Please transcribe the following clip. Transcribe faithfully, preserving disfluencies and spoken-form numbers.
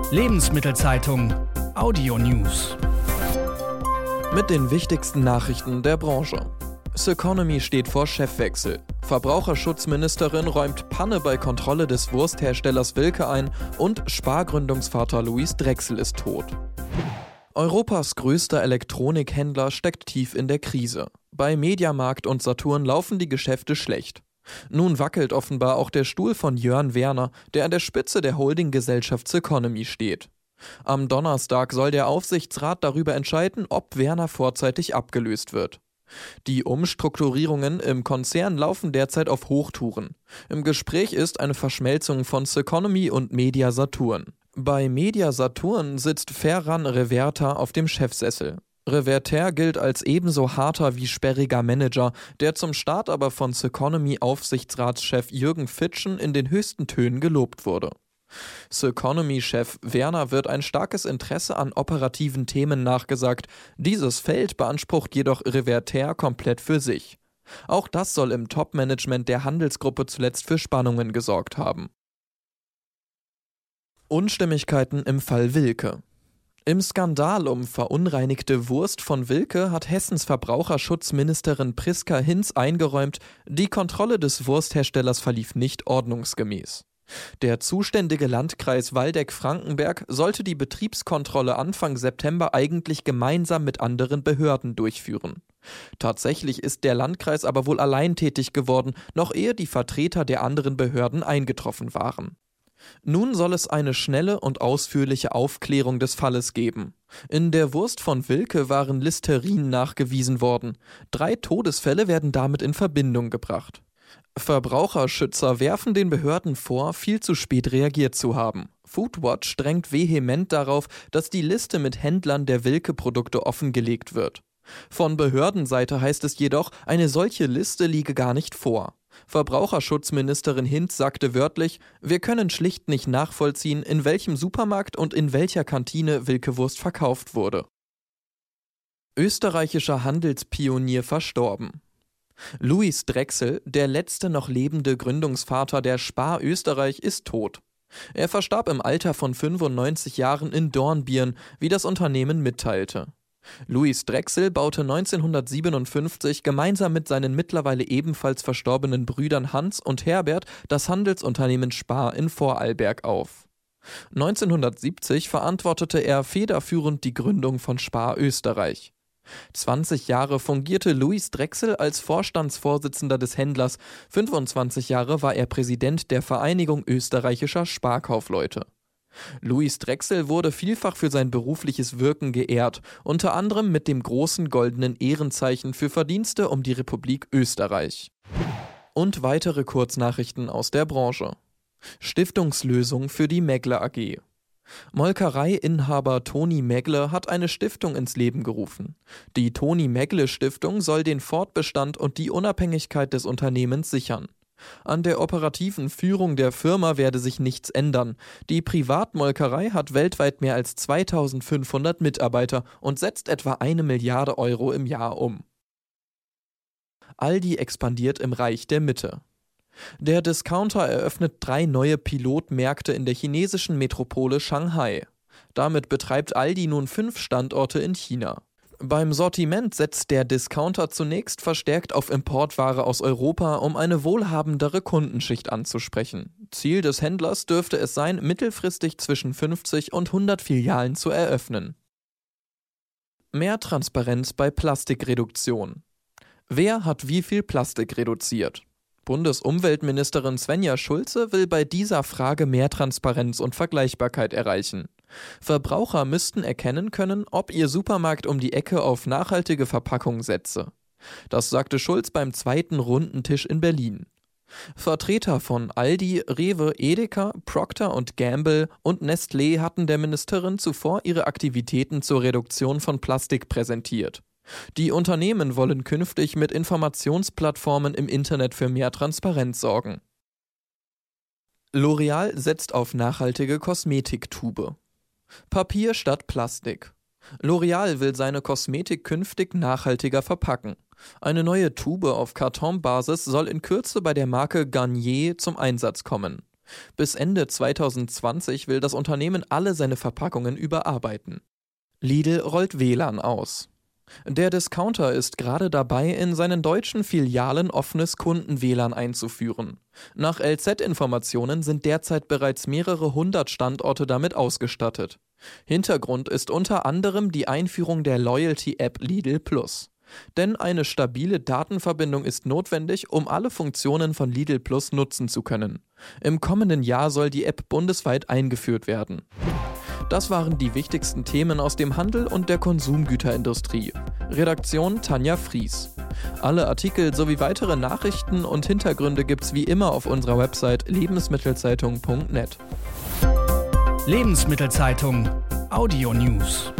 Lebensmittelzeitung Audio News. Mit den wichtigsten Nachrichten der Branche. Ceconomy steht vor Chefwechsel. Verbraucherschutzministerin räumt Panne bei Kontrolle des Wurstherstellers Wilke ein und Spar-Gründungsvater Louis Drechsel ist tot. Europas größter Elektronikhändler steckt tief in der Krise. Bei Mediamarkt und Saturn laufen die Geschäfte schlecht. Nun wackelt offenbar auch der Stuhl von Jörn Werner, der an der Spitze der Holdinggesellschaft Ceconomy steht. Am Donnerstag soll der Aufsichtsrat darüber entscheiden, ob Werner vorzeitig abgelöst wird. Die Umstrukturierungen im Konzern laufen derzeit auf Hochtouren. Im Gespräch ist eine Verschmelzung von Ceconomy und Media Saturn. Bei Media Saturn sitzt Ferran Reverte auf dem Chefsessel. Reverte gilt als ebenso harter wie sperriger Manager, der zum Start aber von Ceconomy-Aufsichtsratschef Jürgen Fitschen in den höchsten Tönen gelobt wurde. Ceconomy-Chef Werner wird ein starkes Interesse an operativen Themen nachgesagt. Dieses Feld beansprucht jedoch Reverte komplett für sich. Auch das soll im Top-Management der Handelsgruppe zuletzt für Spannungen gesorgt haben. Unstimmigkeiten im Fall Wilke. Im Skandal um verunreinigte Wurst von Wilke hat Hessens Verbraucherschutzministerin Priska Hinz eingeräumt, die Kontrolle des Wurstherstellers verlief nicht ordnungsgemäß. Der zuständige Landkreis Waldeck-Frankenberg sollte die Betriebskontrolle Anfang September eigentlich gemeinsam mit anderen Behörden durchführen. Tatsächlich ist der Landkreis aber wohl allein tätig geworden, noch ehe die Vertreter der anderen Behörden eingetroffen waren. Nun soll es eine schnelle und ausführliche Aufklärung des Falles geben. In der Wurst von Wilke waren Listerin nachgewiesen worden. Drei Todesfälle werden damit in Verbindung gebracht. Verbraucherschützer werfen den Behörden vor, viel zu spät reagiert zu haben. Foodwatch drängt vehement darauf, dass die Liste mit Händlern der Wilke-Produkte offengelegt wird. Von Behördenseite heißt es jedoch, eine solche Liste liege gar nicht vor. Verbraucherschutzministerin Hinz sagte wörtlich, wir können schlicht nicht nachvollziehen, in welchem Supermarkt und in welcher Kantine Wilke-Wurst verkauft wurde. Österreichischer Handelspionier verstorben. Louis Drechsel, der letzte noch lebende Gründungsvater der Spar Österreich, ist tot. Er verstarb im Alter von fünfundneunzig Jahren in Dornbirn, wie das Unternehmen mitteilte. Louis Drechsel baute neunzehnhundertsiebenundfünfzig gemeinsam mit seinen mittlerweile ebenfalls verstorbenen Brüdern Hans und Herbert das Handelsunternehmen Spar in Vorarlberg auf. neunzehnhundertsiebzig verantwortete er federführend die Gründung von Spar Österreich. zwanzig Jahre fungierte Louis Drechsel als Vorstandsvorsitzender des Händlers, fünfundzwanzig Jahre war er Präsident der Vereinigung österreichischer Sparkaufleute. Louis Drechsel wurde vielfach für sein berufliches Wirken geehrt, unter anderem mit dem großen goldenen Ehrenzeichen für Verdienste um die Republik Österreich. Und weitere Kurznachrichten aus der Branche. Stiftungslösung für die Meggle A G. Molkerei-Inhaber Toni Meggle hat eine Stiftung ins Leben gerufen. Die Toni-Meggle-Stiftung soll den Fortbestand und die Unabhängigkeit des Unternehmens sichern. An der operativen Führung der Firma werde sich nichts ändern. Die Privatmolkerei hat weltweit mehr als zweitausendfünfhundert Mitarbeiter und setzt etwa eine Milliarde Euro im Jahr um. Aldi expandiert im Reich der Mitte. Der Discounter eröffnet drei neue Pilotmärkte in der chinesischen Metropole Shanghai. Damit betreibt Aldi nun fünf Standorte in China. Beim Sortiment setzt der Discounter zunächst verstärkt auf Importware aus Europa, um eine wohlhabendere Kundenschicht anzusprechen. Ziel des Händlers dürfte es sein, mittelfristig zwischen fünfzig und hundert Filialen zu eröffnen. Mehr Transparenz bei Plastikreduktion. Wer hat wie viel Plastik reduziert? Bundesumweltministerin Svenja Schulze will bei dieser Frage mehr Transparenz und Vergleichbarkeit erreichen. Verbraucher müssten erkennen können, ob ihr Supermarkt um die Ecke auf nachhaltige Verpackung setze. Das sagte Schulz beim zweiten runden Tisch in Berlin. Vertreter von Aldi, Rewe, Edeka, Procter und Gamble und Nestlé hatten der Ministerin zuvor ihre Aktivitäten zur Reduktion von Plastik präsentiert. Die Unternehmen wollen künftig mit Informationsplattformen im Internet für mehr Transparenz sorgen. L'Oreal setzt auf nachhaltige Kosmetiktube. Papier statt Plastik. L'Oreal will seine Kosmetik künftig nachhaltiger verpacken. Eine neue Tube auf Kartonbasis soll in Kürze bei der Marke Garnier zum Einsatz kommen. Bis Ende zweitausendzwanzig will das Unternehmen alle seine Verpackungen überarbeiten. Lidl rollt W L A N aus. Der Discounter ist gerade dabei, in seinen deutschen Filialen offenes Kunden-W L A N einzuführen. Nach L Z-Informationen sind derzeit bereits mehrere hundert Standorte damit ausgestattet. Hintergrund ist unter anderem die Einführung der Loyalty-App Lidl Plus. Denn eine stabile Datenverbindung ist notwendig, um alle Funktionen von Lidl Plus nutzen zu können. Im kommenden Jahr soll die App bundesweit eingeführt werden. Das waren die wichtigsten Themen aus dem Handel und der Konsumgüterindustrie. Redaktion Tanja Fries. Alle Artikel sowie weitere Nachrichten und Hintergründe gibt's wie immer auf unserer Website lebensmittelzeitung punkt net. Lebensmittelzeitung Audio News.